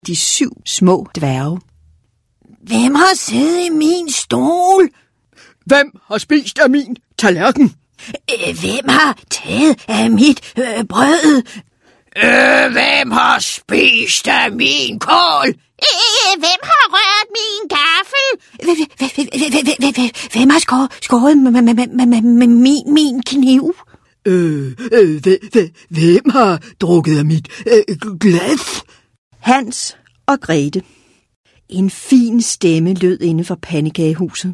de 7 små dværge. Hvem har siddet i min stol? Hvem har spist af min tallerken? Hvem har taget af mit brød? Hvem har spist af min kål? Hvem har rørt min gaffel? Hvem har skåret med min kniv? Hvem har drukket af mit glas? Hans og Grete. En fin stemme lød inde for pandekagehuset.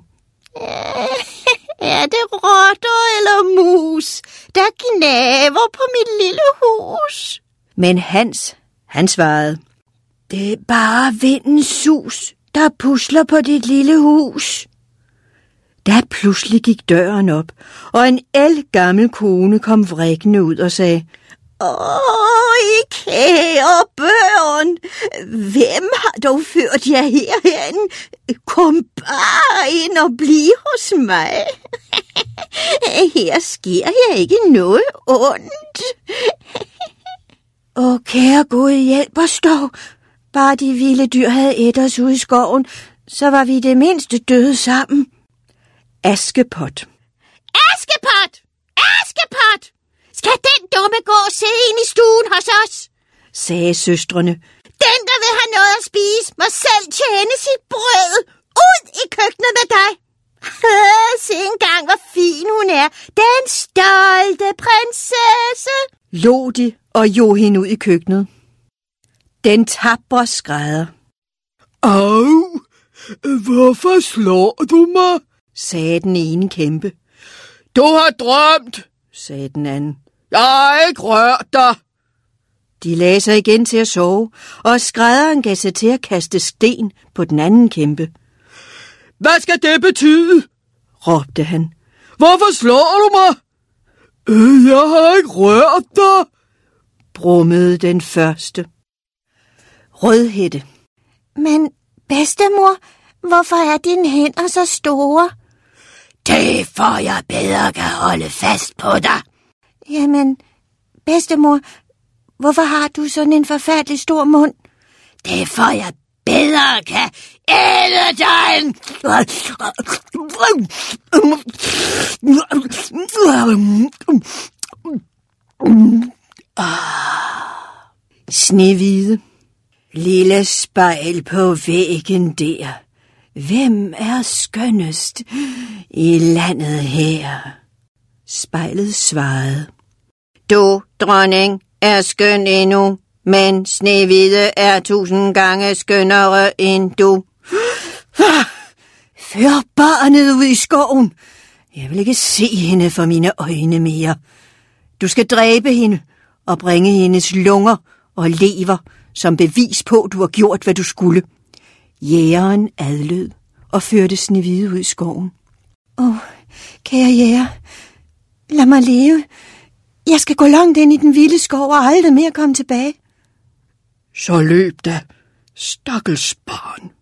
Er det rotter eller mus, der gnaver på mit lille hus? Men han svarede. Det er bare vindens sus, der pusler på dit lille hus. Da pludselig gik døren op, og en ældgammel kone kom vrikkende ud og sagde, I kære børn, hvem har dog ført jer herhen? Kom bare ind og bliv hos mig. Her sker jeg ikke noget ondt. Kære Gud, hjælp os dog. Bare de vilde dyr havde ædt os ude i skoven, så var vi det mindste døde sammen. Askepot. Askepot! Askepot! Skal den dumme gå og sidde inde i stuen hos os? Sagde søstrene. Den, der vil have noget at spise, må selv tjene sit brød. Ud i køkkenet med dig. Se engang, hvor fin hun er. Den stolte prinsesse. Lå de og jo hende ud i køkkenet. Den tapre skrædder. Au! Hvorfor slår du mig? Sagde den ene kæmpe. Du har drømt, sagde den anden. Jeg har ikke rørt dig. De lagde sig igen til at sove, og skrædderen gav sig til at kaste sten på den anden kæmpe. Hvad skal det betyde? Råbte han. Hvorfor slår du mig? Jeg har ikke rørt dig, brummede den første. Rødhætte. Men bedstemor, hvorfor er dine hænder så store? Det er for, jeg bedre kan holde fast på dig. Jamen, bedstemor, hvorfor har du sådan en forfærdelig stor mund? Det er for, jeg bedre kan æde dig. Snehvide. Lille spejl på væggen der. Hvem er skønnest i landet her? Spejlet svarede. Du, dronning, er skøn endnu, men Snehvide er 1000 gange skønnere end du. Før barnet ud i skoven. Jeg vil ikke se hende for mine øjne mere. Du skal dræbe hende og bringe hendes lunger og lever som bevis på, at du har gjort, hvad du skulle. Jægeren adlød og førte Snehvide ud i skoven. Kære jæger, lad mig leve. Jeg skal gå langt ind i den vilde skov og aldrig mere komme tilbage. Så løb da, stakkels barn.